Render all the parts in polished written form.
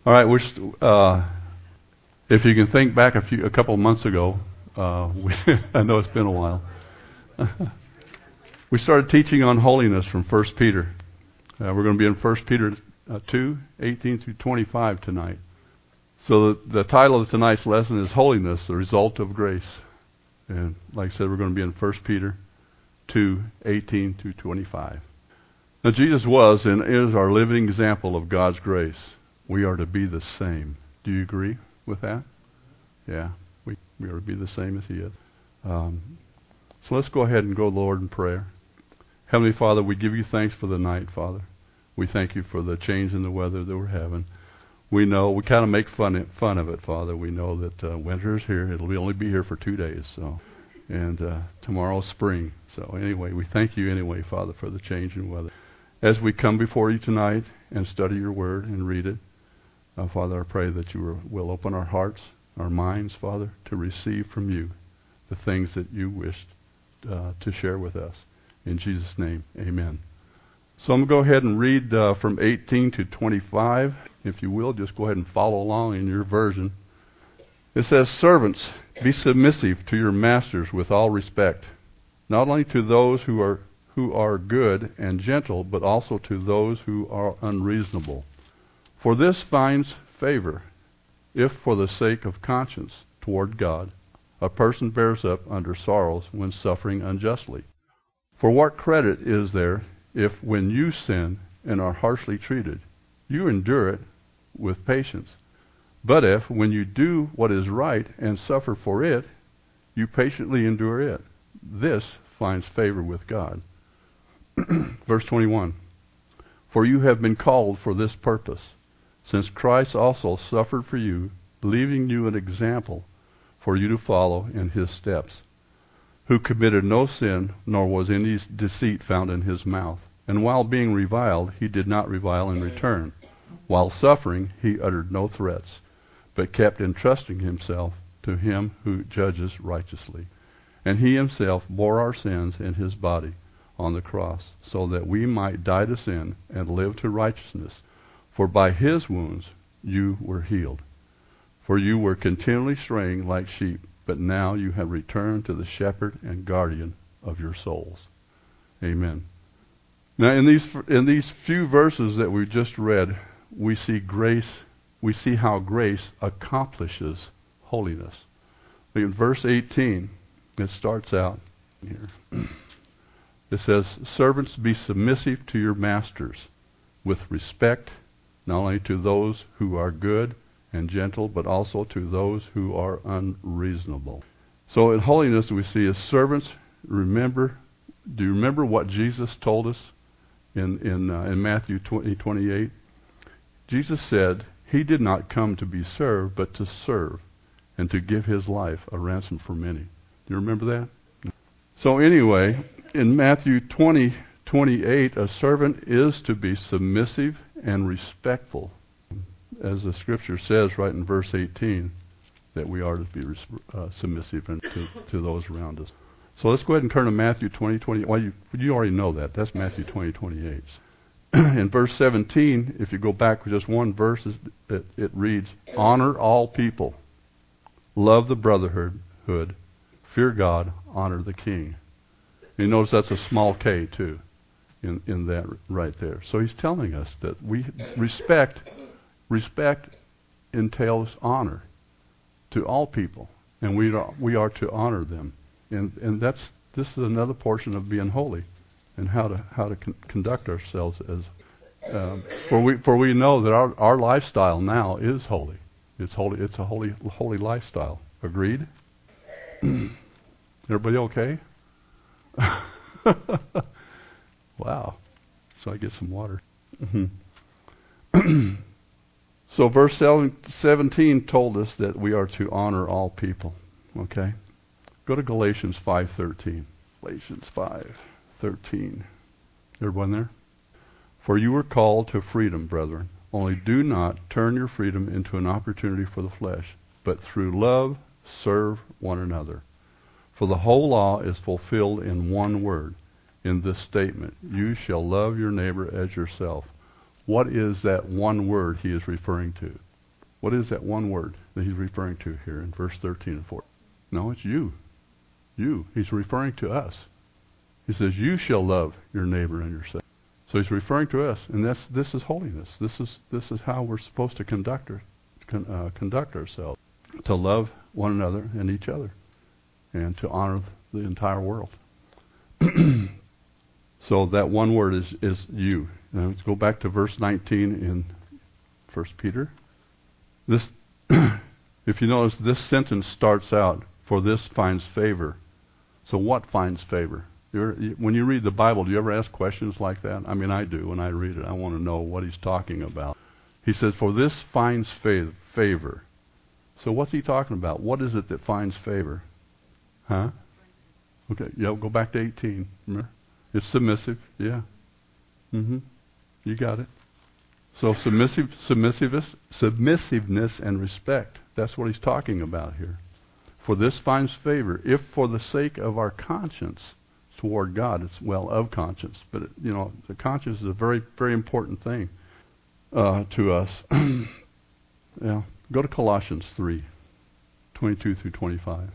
All right, if you can think back a couple of months ago, I know it's been a while. We started teaching on holiness from 1 Peter. We're going to be in 1 Peter 2, 18 through 25 tonight. So the title of tonight's lesson is Holiness, the Result of Grace. And like I said, we're going to be in 1 Peter 2, 18 through 25. Now Jesus was and is our living example of God's grace. We are to be the same. Do you agree with that? Yeah, we are to be the same as He is. So let's go ahead and go to the Lord in prayer. Heavenly Father, we give you thanks for the night, Father. We thank you for the change in the weather that we're having. We know, we kind of make fun of it, Father. We know that winter is here. It'll only be here for 2 days, and tomorrow's spring. So anyway, we thank you anyway, Father, for the change in weather. As we come before you tonight and study your word and read it, Father, I pray that you will open our hearts, our minds, Father, to receive from you the things that you wish to share with us. In Jesus' name, amen. So I'm going to go ahead and read from 18 to 25. If you will, just go ahead and follow along in your version. It says, "Servants, be submissive to your masters with all respect, not only to those who are good and gentle, but also to those who are unreasonable. For this finds favor, if for the sake of conscience toward God, a person bears up under sorrows when suffering unjustly. For what credit is there if when you sin and are harshly treated, you endure it with patience? But if when you do what is right and suffer for it, you patiently endure it, this finds favor with God." Verse 21, "For you have been called for this purpose, since Christ also suffered for you, leaving you an example for you to follow in his steps, who committed no sin, nor was any deceit found in his mouth. And while being reviled, he did not revile in return. While suffering, he uttered no threats, but kept entrusting himself to him who judges righteously. And he himself bore our sins in his body on the cross, so that we might die to sin and live to righteousness. For by his wounds you were healed. For you were continually straying like sheep, but now you have returned to the shepherd and guardian of your souls." Amen. Now in these few verses that we just read, we see grace. We see how grace accomplishes holiness. In verse 18, it starts out here. It says, "Servants, be submissive to your masters with respect, not only to those who are good and gentle, but also to those who are unreasonable." So in holiness we see as servants, do you remember what Jesus told us in Matthew 20:28? Jesus said he did not come to be served, but to serve, and to give his life a ransom for many. Do you remember that? So anyway, in Matthew 20:28, a servant is to be submissive and respectful, as the scripture says right in verse 18, that we are to be submissive and to those around us. So let's go ahead and turn to Matthew 20:28. Well, you already know that. That's Matthew 20:28. In verse 17, if you go back just one verse, it reads, "Honor all people, love the brotherhood, fear God, honor the king." You notice that's a small k too, in that right there. So he's telling us that we respect entails honor to all people, and we are to honor them, and this is another portion of being holy, and how to conduct ourselves as for we know that our lifestyle now is holy. It's holy. It's a holy lifestyle. Agreed? Everybody okay? Wow. So I get some water. So verse 17 told us that we are to honor all people. Okay? Go to Galatians 5:13. Galatians 5:13. Everyone there? "For you were called to freedom, brethren. Only do not turn your freedom into an opportunity for the flesh, but through love serve one another. For the whole law is fulfilled in one word, in this statement, you shall love your neighbor as yourself." What is that one word he is referring to? What is that one word that he's referring to here in verse 13 and 14? No, it's you. You. He's referring to us. He says, you shall love your neighbor and yourself. So he's referring to us, and this is holiness. This is how we're supposed to conduct ourselves, to love one another and each other, and to honor the entire world. So that one word is you. Now let's go back to verse 19 in 1 Peter. This, if you notice, this sentence starts out, for this finds favor. So what finds favor? When you read the Bible, do you ever ask questions like that? I mean, I do when I read it. I want to know what he's talking about. He says, for this finds favor. So what's he talking about? What is it that finds favor? Huh? Okay, yeah, go back to 18. Remember? It's submissive, yeah. You got it. So submissiveness and respect. That's what he's talking about here. For this finds favor, if for the sake of our conscience toward God, it's of conscience. But the conscience is a very, very important thing to us. Yeah. Go to Colossians 3:22 through 25.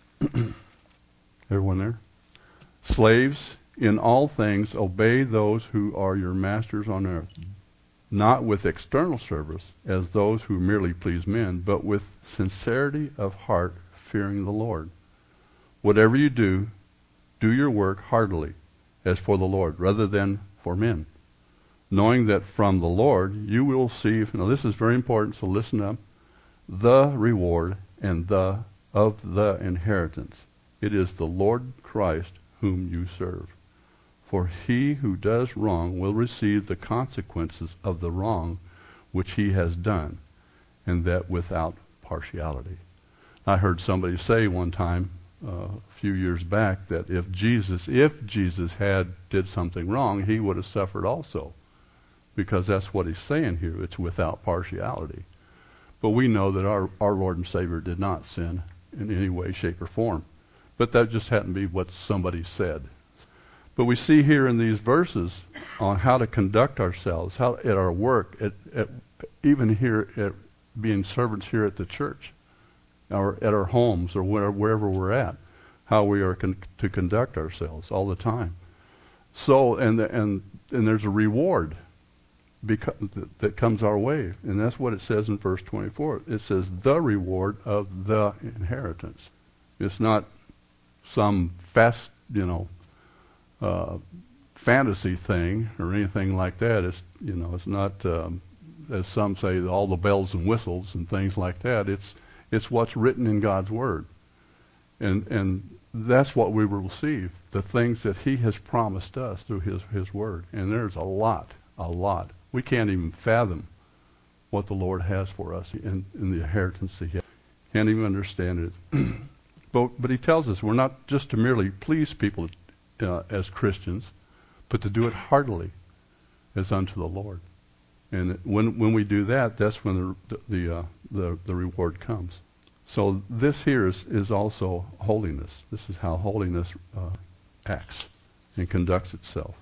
Everyone there? Slaves, in all things obey those who are your masters on earth, not with external service as those who merely please men, but with sincerity of heart, fearing the Lord. Whatever you do, do your work heartily, as for the Lord, rather than for men, knowing that from the Lord you will receive, now this is very important, so listen up, the reward and of the inheritance. It is the Lord Christ whom you serve. For he who does wrong will receive the consequences of the wrong which he has done, and that without partiality. I heard somebody say one time, a few years back, that if Jesus did something wrong, he would have suffered also, because that's what he's saying here. It's without partiality. But we know that our Lord and Savior did not sin in any way, shape, or form. But that just happened to be what somebody said. But we see here in these verses on how to conduct ourselves, how at our work, even here at being servants here at the church, or at our homes, or wherever we're at, how we are to conduct ourselves all the time. So, and there's a reward that comes our way, and that's what it says in verse 24. It says the reward of the inheritance. It's not some fantasy thing or anything like that. It's not as some say, all the bells and whistles and things like that. It's what's written in God's Word, and that's what we will receive. The things that He has promised us through His Word, and there's a lot. We can't even fathom what the Lord has for us in the inheritance He has. Can't even understand it. But He tells us we're not just to merely please people as Christians, but to do it heartily as unto the Lord. And when we do that, that's when the reward comes. So this here is also holiness. This is how holiness acts and conducts itself.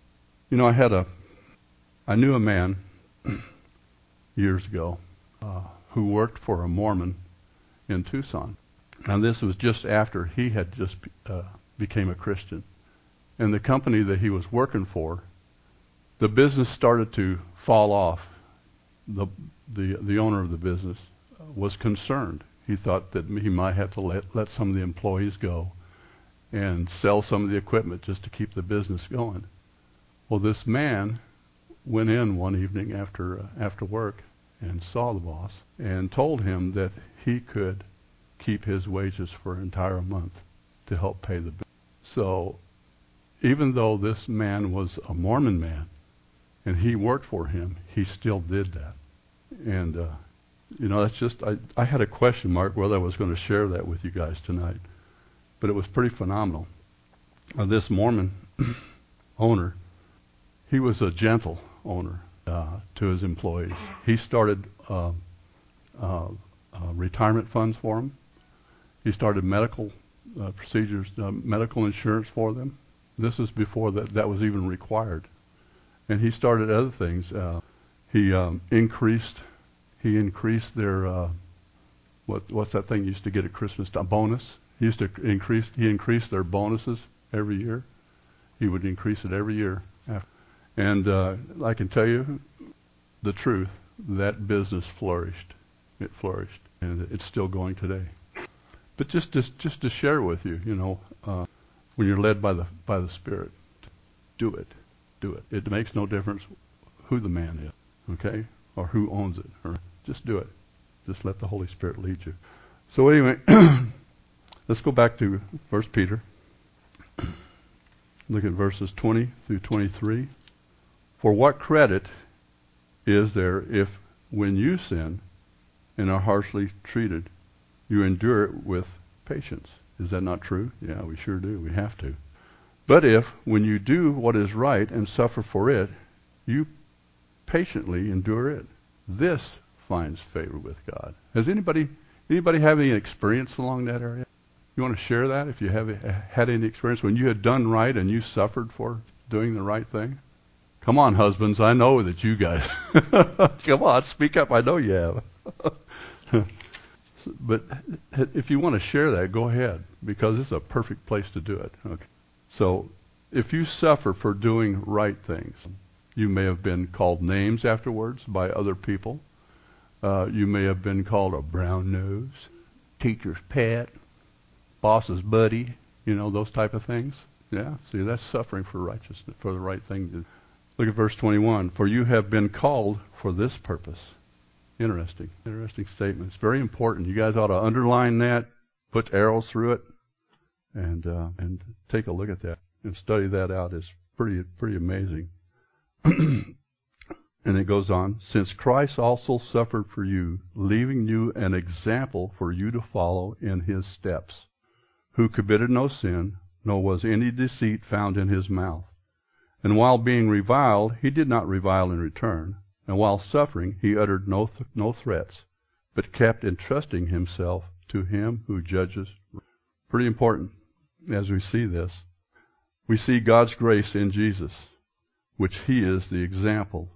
I knew a man years ago who worked for a Mormon in Tucson. And this was just after he had just became a Christian. And the company that he was working for, the business started to fall off. The owner of the business was concerned. He thought that he might have to let some of the employees go and sell some of the equipment just to keep the business going. Well, this man went in one evening after work and saw the boss and told him that he could keep his wages for an entire month to help pay the bill. So even though this man was a Mormon man and he worked for him, he still did that. And that's just, I had a question mark whether I was going to share that with you guys tonight, but it was pretty phenomenal. This Mormon owner, he was a gentle owner to his employees. He started retirement funds for them. He started medical procedures, medical insurance for them. This is before that was even required. And he started other things. He He increased their what's that thing you used to get at Christmas? A bonus. He increased their bonuses every year. He would increase it every year. And I can tell you the truth, that business flourished. It flourished, and it's still going today. But just to share with you, when you're led by the Spirit, do it. It makes no difference who the man is, okay, or who owns it, or just do it. Just let the Holy Spirit lead you. So anyway, let's go back to 1 Peter. Look at verses 20 through 23. For what credit is there if, when you sin and are harshly treated, you endure it with patience? Is that not true? Yeah, we sure do. We have to. But if, when you do what is right and suffer for it, you patiently endure it, this finds favor with God. Has anybody have any experience along that area? You want to share that if you have had any experience when you had done right and you suffered for doing the right thing? Come on, husbands, I know that you guys. Come on, speak up. I know you have. But if you want to share that, go ahead, because it's a perfect place to do it. Okay. So if you suffer for doing right things, you may have been called names afterwards by other people. You may have been called a brown nose, teacher's pet, boss's buddy, those type of things. Yeah, see, that's suffering for righteousness, for the right thing. Look at verse 21. For you have been called for this purpose. Interesting statement. It's very important. You guys ought to underline that, put arrows through it, and take a look at that and study that out. It's pretty amazing. And it goes on, since Christ also suffered for you, leaving you an example for you to follow in his steps, who committed no sin, nor was any deceit found in his mouth. And while being reviled, he did not revile in return. And while suffering, he uttered no threats, but kept entrusting himself to him who judges. Pretty important as we see this. We see God's grace in Jesus, which he is the example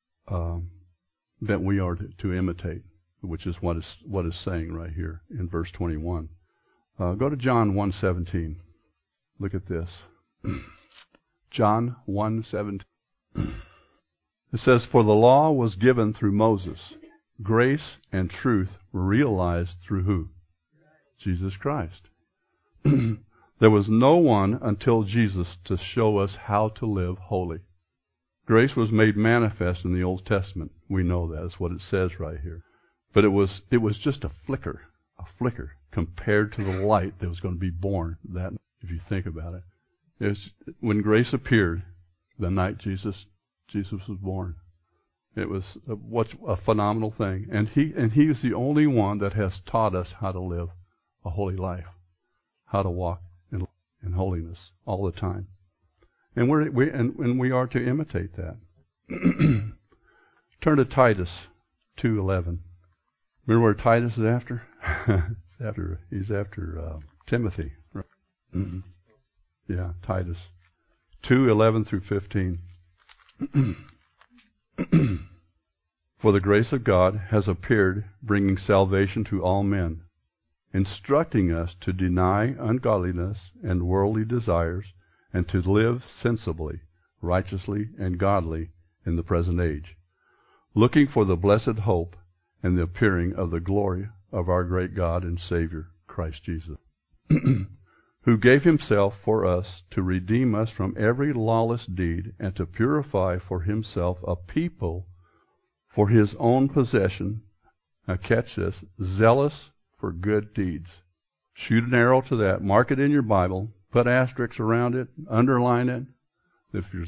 that we are to imitate, which is what is saying right here in verse 21. Go to John 1:17. Look at this. John 1:17. It says, for the law was given through Moses. Grace and truth were realized through who? Jesus Christ. There was no one until Jesus to show us how to live holy. Grace was made manifest in the Old Testament. We know that. That's what it says right here. But it was just a flicker compared to the light that was going to be born that night, if you think about it. When grace appeared, the night Jesus was born. It was a phenomenal thing. And he is the only one that has taught us how to live a holy life, how to walk in holiness all the time. And we are to imitate that. Turn to Titus 2:11. Remember where Titus is after? He's after Timothy. Right? Mm-hmm. Yeah, Titus 2:11 through 15. For the grace of God has appeared, bringing salvation to all men, instructing us to deny ungodliness and worldly desires, and to live sensibly, righteously, and godly in the present age, looking for the blessed hope and the appearing of the glory of our great God and Savior, Christ Jesus, who gave himself for us to redeem us from every lawless deed and to purify for himself a people for his own possession. Now catch this, zealous for good deeds. Shoot an arrow to that. Mark it in your Bible. Put asterisks around it. Underline it. If you're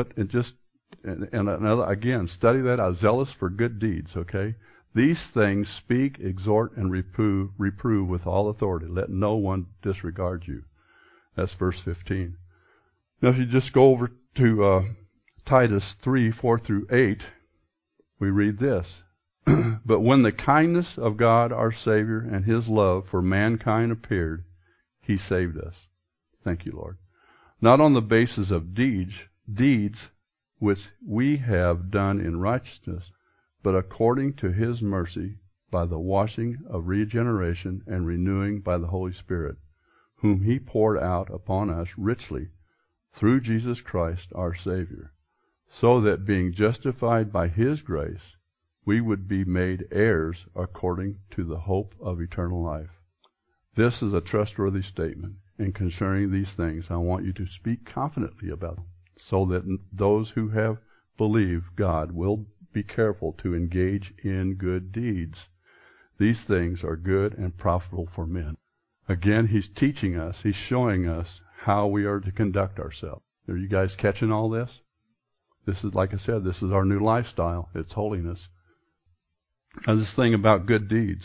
again, study that out. Zealous for good deeds. Okay. These things speak, exhort, and reprove with all authority. Let no one disregard you. That's verse 15. Now, if you just go over to Titus 3:4 through 8, we read this. But when the kindness of God our Savior and his love for mankind appeared, he saved us. Thank you, Lord. Not on the basis of deeds which we have done in righteousness, but according to his mercy, by the washing of regeneration and renewing by the Holy Spirit, whom he poured out upon us richly through Jesus Christ our Savior, so that being justified by his grace, we would be made heirs according to the hope of eternal life. This is a trustworthy statement, and concerning these things I want you to speak confidently about them, so that those who have believed God will be careful to engage in good deeds. These things are good and profitable for men. Again, he's teaching us, he's showing us how we are to conduct ourselves. Are you guys catching all this? This is, like I said, this is our new lifestyle. It's holiness. Now, this thing about good deeds.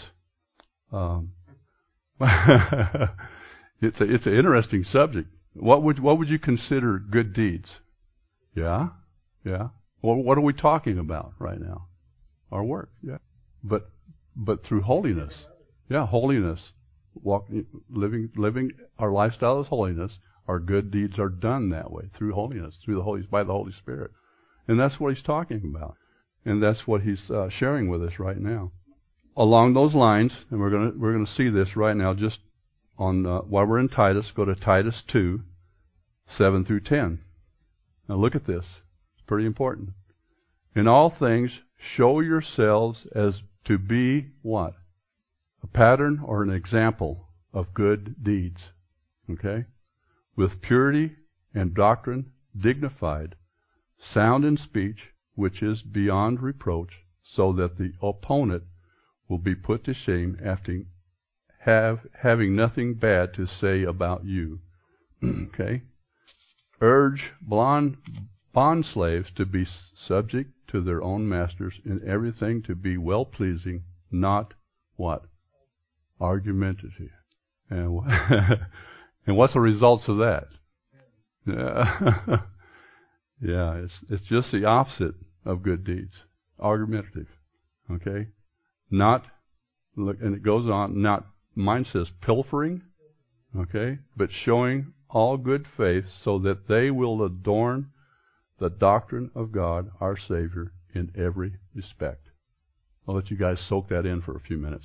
It's an interesting subject. What would you consider good deeds? Yeah. Well, what are we talking about right now? Our work. Yeah. But through holiness. Yeah, holiness. Living our lifestyle is holiness. Our good deeds are done that way, through holiness, by the Holy Spirit. And that's what he's talking about. And that's what he's sharing with us right now. Along those lines, and we're gonna see this right now, just on while we're in Titus, go to Titus 2, 7 through 10. Now look at this. It's pretty important. In all things, show yourselves as to be what? A pattern or an example of good deeds. Okay? With purity and doctrine, dignified, sound in speech, which is beyond reproach, so that the opponent will be put to shame after having nothing bad to say about you. Okay? Urge bond slaves to be subject to their own masters in everything, to be well-pleasing, not what? Argumentative. And and what's the results of that? Yeah, yeah, it's just the opposite of good deeds. Argumentative. Okay? Not, look, and it goes on, not, mine says pilfering, okay? But showing all good faith, so that they will adorn the doctrine of God, our Savior, in every respect. I'll let you guys soak that in for a few minutes.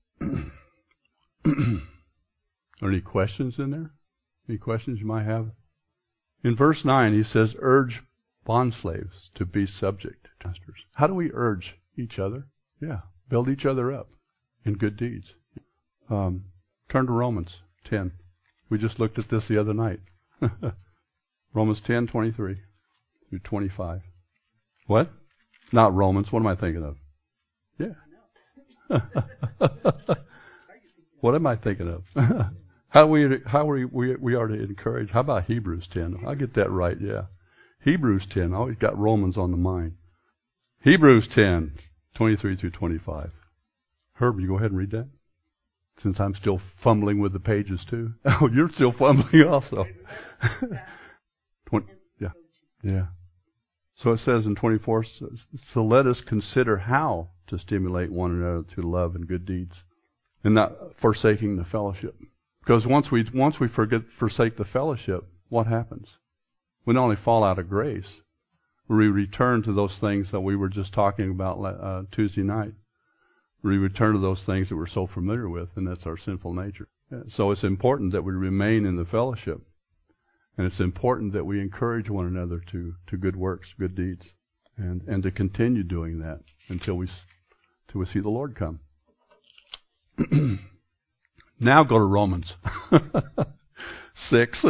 Are any questions in there? Any questions you might have? In verse 9, he says, urge bondslaves to be subject to masters. How do we urge each other? Yeah, build each other up in good deeds. Turn to Romans 10. We just looked at this the other night. Romans 10, 23 through 25. What? Not Romans. What am I thinking of? Yeah. What am I thinking of? How we are to encourage. How about Hebrews 10? I'll get that right, yeah. Hebrews 10. I always got Romans on the mind. Hebrews 10, 23 through 25. Herb, you go ahead and read that? Since I'm still fumbling with the pages too. Oh, you're still fumbling also. Yeah. So it says in 24, so let us consider how to stimulate one another to love and good deeds, and not forsaking the fellowship. Because once we forsake the fellowship, what happens? We not only fall out of grace, we return to those things that we were just talking about Tuesday night. We return to those things that we're so familiar with, and that's our sinful nature. So it's important that we remain in the fellowship. And it's important that we encourage one another to good works, good deeds, and to continue doing that until we see the Lord come. Now go to Romans 6.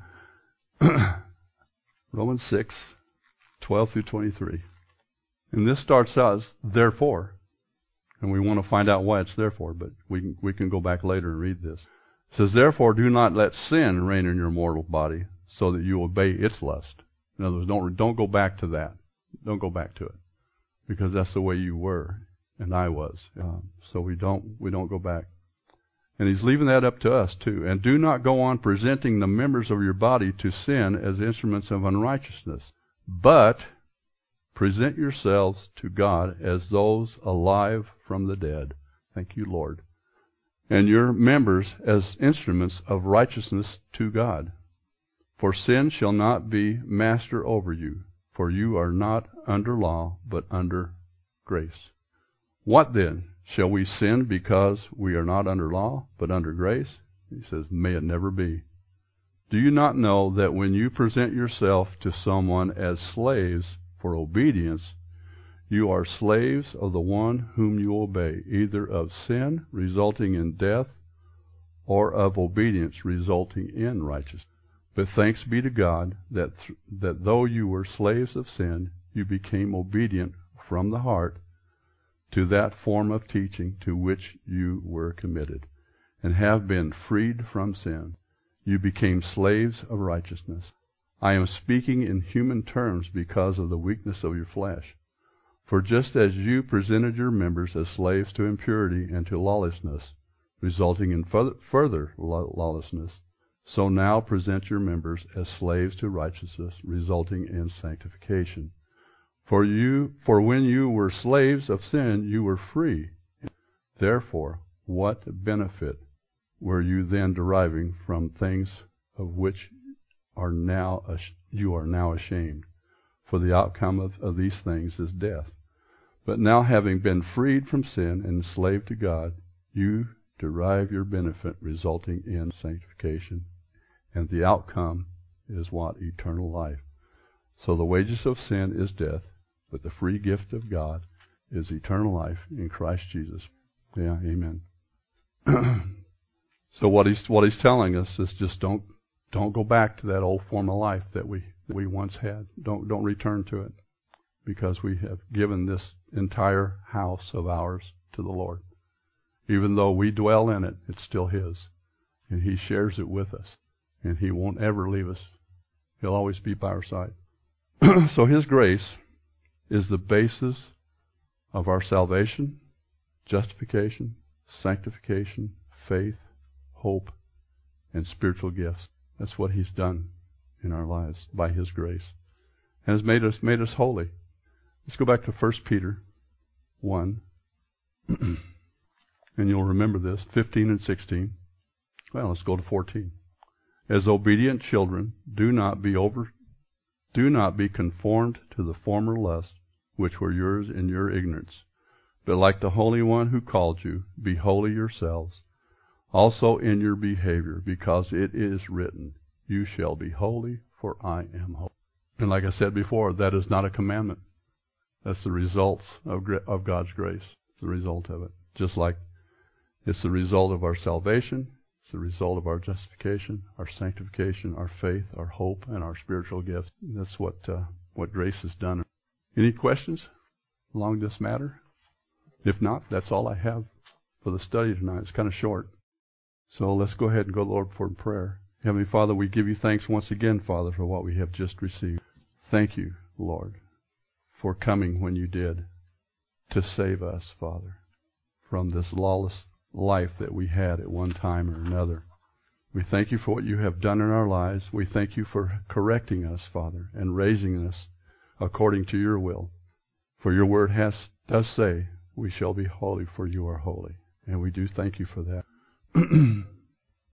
Romans 6, 12 through 23. And this starts out as therefore. And we want to find out why it's therefore, but we can go back later and read this. It says, therefore do not let sin reign in your mortal body, so that you obey its lust. In other words, don't go back to that. Don't go back to it, because that's the way you were and I was. So we don't go back. And he's leaving that up to us too. And do not go on presenting the members of your body to sin as instruments of unrighteousness, but present yourselves to God as those alive from the dead. Thank you, Lord. And your members as instruments of righteousness to God. For sin shall not be master over you, for you are not under law, but under grace. What then? Shall we sin because we are not under law, but under grace? He says, may it never be. Do you not know that when you present yourself to someone as slaves for obedience, you are slaves of the one whom you obey, either of sin, resulting in death, or of obedience, resulting in righteousness? But thanks be to God that though you were slaves of sin, you became obedient from the heart to that form of teaching to which you were committed, and have been freed from sin. You became slaves of righteousness. I am speaking in human terms because of the weakness of your flesh. For just as you presented your members as slaves to impurity and to lawlessness, resulting in further lawlessness, so now present your members as slaves to righteousness, resulting in sanctification. For when you were slaves of sin, you were free. Therefore, what benefit were you then deriving from things of which you are now ashamed? For the outcome of these things is death. But now, having been freed from sin and enslaved to God, you derive your benefit, resulting in sanctification. And the outcome is what? Eternal life. So the wages of sin is death, but the free gift of God is eternal life in Christ Jesus. Yeah, amen. So what he's telling us is just don't go back to that old form of life that we once had. Don't return to it, because we have given this entire house of ours to the Lord. Even though we dwell in it, it's still His, and He shares it with us, and He won't ever leave us. He'll always be by our side. So His grace is the basis of our salvation, justification, sanctification, faith, hope, and spiritual gifts. That's what He's done in our lives by His grace, and has made us holy. Let's go back to 1 Peter 1, and you'll remember this, 15 and 16. Well, let's go to 14. As obedient children, do not be conformed to the former lusts which were yours in your ignorance, but like the Holy One who called you, be holy yourselves, also in your behavior, because it is written, you shall be holy, for I am holy. And like I said before, that is not a commandment. That's the results of God's grace. It's the result of it. Just like it's the result of our salvation, it's the result of our justification, our sanctification, our faith, our hope, and our spiritual gifts. That's what grace has done. Any questions along this matter? If not, that's all I have for the study tonight. It's kind of short. So let's go ahead and go to the Lord for prayer. Heavenly Father, we give you thanks once again, Father, for what we have just received. Thank you, Lord, for coming when you did to save us, Father, from this lawless life that we had at one time or another. We thank you for what you have done in our lives. We thank you for correcting us, Father, and raising us according to your will. For your word does say, we shall be holy, for you are holy. And we do thank you for that.